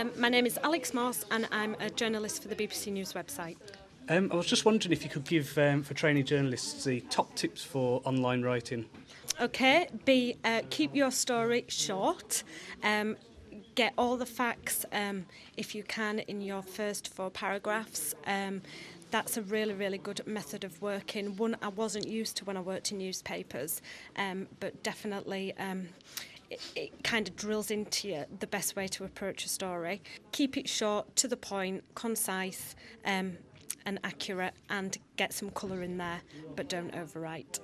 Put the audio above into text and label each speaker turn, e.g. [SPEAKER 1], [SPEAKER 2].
[SPEAKER 1] My name is Alex Moss and I'm a journalist for the BBC News website.
[SPEAKER 2] I was just wondering if you could give, for trainee journalists, the top tips for online writing.
[SPEAKER 1] Okay, keep your story short. Get all the facts, if you can, in your first 4 paragraphs. That's a really, really good method of working. One I wasn't used to when I worked in newspapers, but definitely it kind of drills into you the best way to approach a story. Keep it short, to the point, concise, and accurate, and get some colour in there, but don't overwrite.